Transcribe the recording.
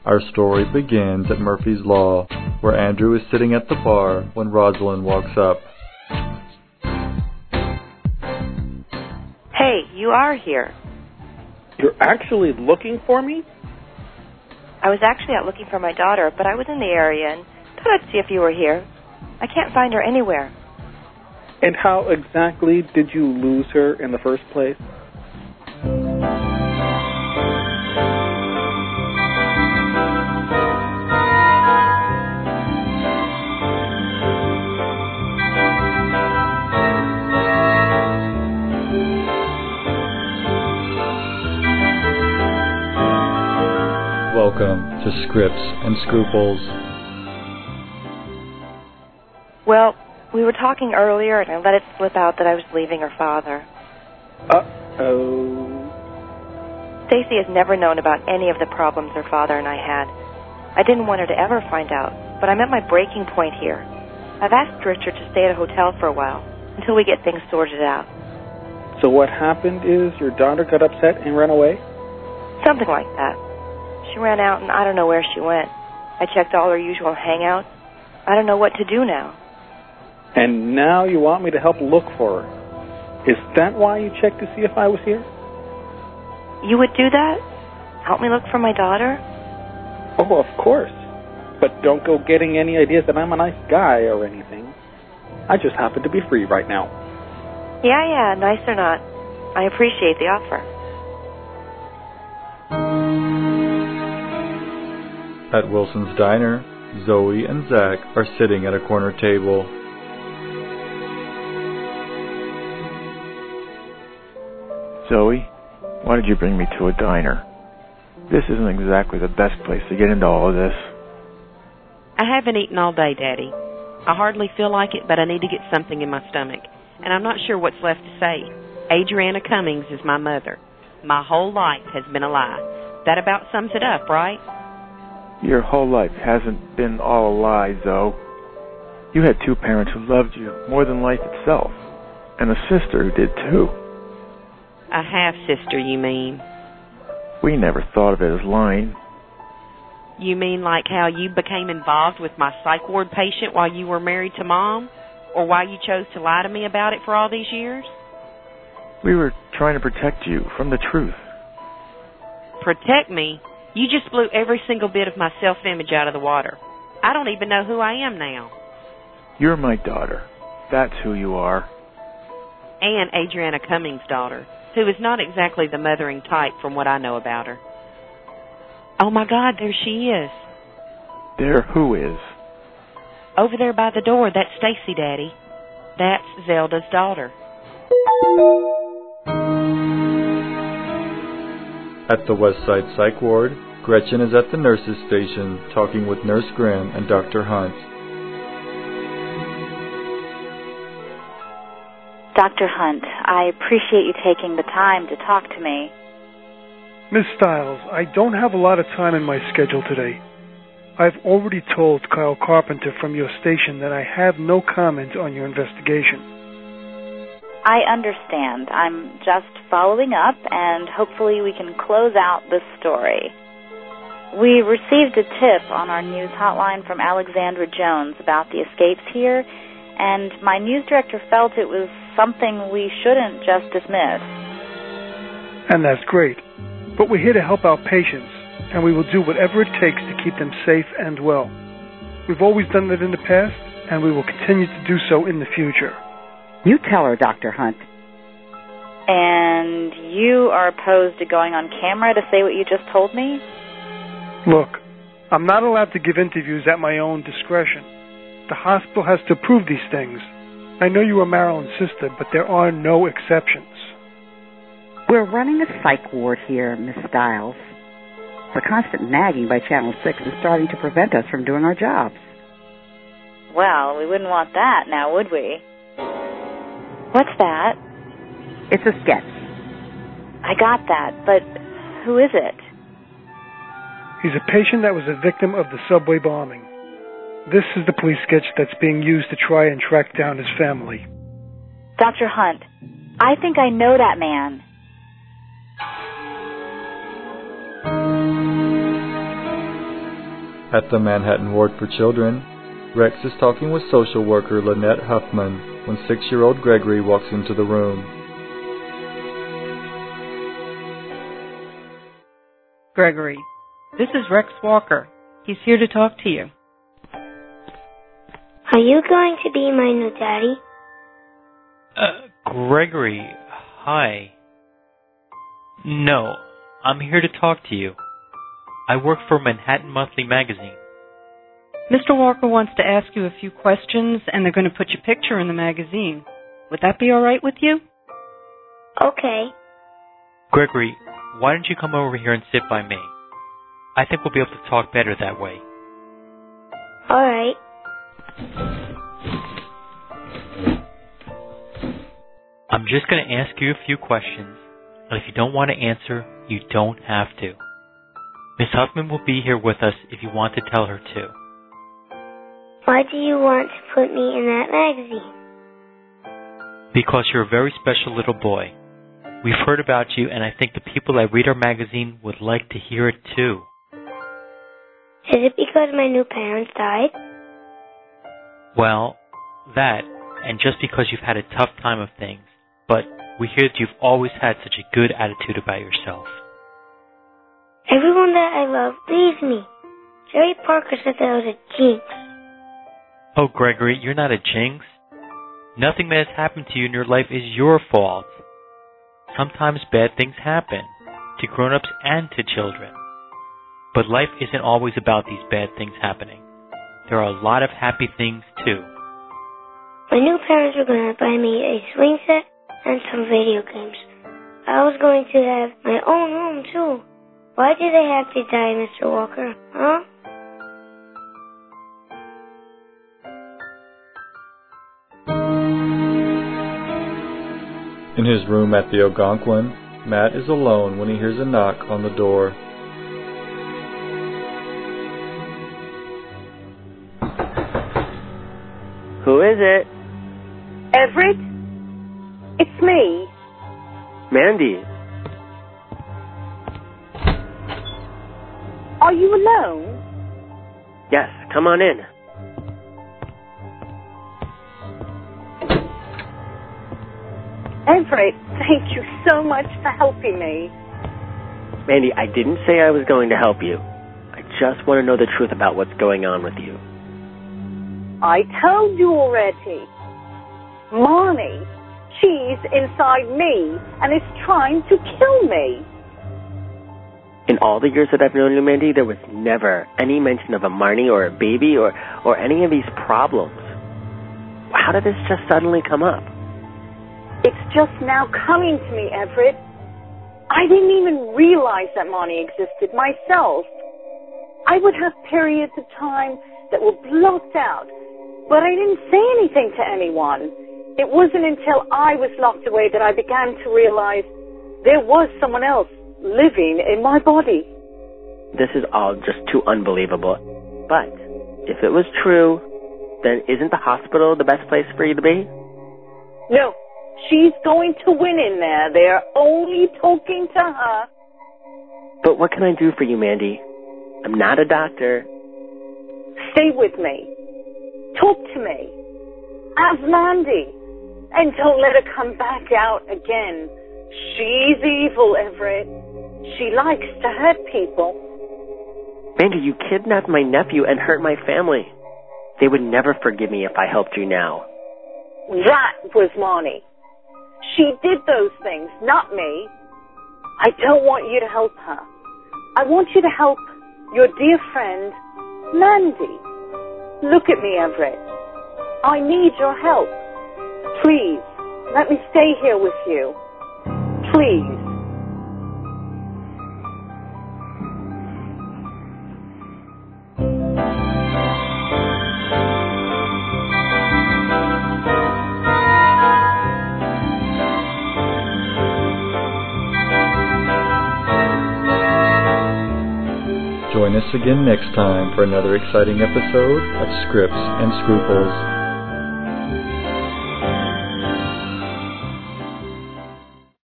Our story begins at Murphy's Law, where Andrew is sitting at the bar when Rosalind walks up. Hey, you are here. You're actually looking for me? I was actually out looking for my daughter, but I was in the area and thought I'd see if you were here. I can't find her anywhere. And how exactly did you lose her in the first place? Welcome to Scripts and Scruples. Well, we were talking earlier, and I let it slip out that I was leaving her father. Uh-oh. Stacy has never known about any of the problems her father and I had. I didn't want her to ever find out, but I'm at my breaking point here. I've asked Richard to stay at a hotel for a while, until we get things sorted out. So what happened is your daughter got upset and ran away? Something like that. She ran out, and I don't know where she went. I checked all her usual hangouts. I don't know what to do now. And now you want me to help look for her. Is that why you checked to see if I was here? You would do that? Help me look for my daughter? Oh, of course. But don't go getting any ideas that I'm a nice guy or anything. I just happen to be free right now. Yeah, nice or not. I appreciate the offer. At Wilson's Diner, Zoe and Zach are sitting at a corner table. Zoe, why did you bring me to a diner? This isn't exactly the best place to get into all of this. I haven't eaten all day, Daddy. I hardly feel like it, but I need to get something in my stomach. And I'm not sure what's left to say. Adriana Cummings is my mother. My whole life has been a lie. That about sums it up, right? Your whole life hasn't been all a lie, Zoe. You had two parents who loved you more than life itself. And a sister who did too. A half-sister, you mean? We never thought of it as lying. You mean like how you became involved with my psych ward patient while you were married to Mom? Or why you chose to lie to me about it for all these years? We were trying to protect you from the truth. Protect me? You just blew every single bit of my self-image out of the water. I don't even know who I am now. You're my daughter. That's who you are. And Adriana Cummings' daughter, who is not exactly the mothering type from what I know about her. Oh, my God, there she is. There who is? Over there by the door, that's Stacy, Daddy. That's Zelda's daughter. At the Westside Psych Ward, Gretchen is at the nurse's station talking with Nurse Grimm and Dr. Hunt. Dr. Hunt, I appreciate you taking the time to talk to me. Miss Stiles, I don't have a lot of time in my schedule today. I've already told Kyle Carpenter from your station that I have no comment on your investigation. I understand. I'm just following up, and hopefully we can close out this story. We received a tip on our news hotline from Alexandra Jones about the escapes here, and my news director felt it was something we shouldn't just dismiss. And that's great. But we're here to help our patients, and we will do whatever it takes to keep them safe and well. We've always done that in the past, and we will continue to do so in the future. You tell her, Dr. Hunt. And you are opposed to going on camera to say what you just told me? Look, I'm not allowed to give interviews at my own discretion. The hospital has to approve these things. I know you are Marilyn's sister, but there are no exceptions. We're running a psych ward here, Miss Stiles. The constant nagging by Channel 6 is starting to prevent us from doing our jobs. Well, we wouldn't want that now, would we? What's that? It's a sketch. I got that, but who is it? He's a patient that was a victim of the subway bombing. This is the police sketch that's being used to try and track down his family. Dr. Hunt, I think I know that man. At the Manhattan Ward for Children, Rex is talking with social worker Lynette Huffman when 6-year-old Gregory walks into the room. Gregory, this is Rex Walker. He's here to talk to you. Are you going to be my new daddy? Gregory, hi. No, I'm here to talk to you. I work for Manhattan Monthly Magazine. Mr. Walker wants to ask you a few questions, and they're going to put your picture in the magazine. Would that be all right with you? Okay. Gregory, why don't you come over here and sit by me? I think we'll be able to talk better that way. All right. I'm just going to ask you a few questions, and if you don't want to answer, you don't have to. Miss Huffman will be here with us if you want to tell her to. Why do you want to put me in that magazine? Because you're a very special little boy. We've heard about you, and I think the people that read our magazine would like to hear it too. Is it because my new parents died? Well, that, and just because you've had a tough time of things, but we hear that you've always had such a good attitude about yourself. Everyone that I love leaves me. Jerry Parker said that I was a jinx. Oh, Gregory, you're not a jinx. Nothing that has happened to you in your life is your fault. Sometimes bad things happen, to grown-ups and to children. But life isn't always about these bad things happening. There are a lot of happy things, too. My new parents were going to buy me a swing set and some video games. I was going to have my own room, too. Why did they have to die, Mr. Walker? Huh? In his room at the Algonquin, Matt is alone when he hears a knock on the door. Who is it? Everett? It's me. Mandy. Are you alone? Yes, come on in. Everett, thank you so much for helping me. Mandy, I didn't say I was going to help you. I just want to know the truth about what's going on with you. I told you already. Marnie, she's inside me and is trying to kill me. In all the years that I've known you, Mandy, there was never any mention of a Marnie or a baby or any of these problems. How did this just suddenly come up? It's just now coming to me, Everett. I didn't even realize that Marnie existed myself. I would have periods of time that were blocked out, but I didn't say anything to anyone. It wasn't until I was locked away that I began to realize there was someone else living in my body. This is all just too unbelievable. But if it was true, then isn't the hospital the best place for you to be? No, she's going to win in there. They're only talking to her. But what can I do for you, Mandy? I'm not a doctor. Stay with me. Talk to me. Ask Mandy. And don't let her come back out again. She's evil, Everett. She likes to hurt people. Mandy, you kidnapped my nephew and hurt my family. They would never forgive me if I helped you now. That was Marnie. She did those things, not me. I don't want you to help her. I want you to help your dear friend, Mandy. Look at me, Everett. I need your help. Please, let me stay here with you. Please. Join us again next time for another exciting episode of Scripts and Scruples.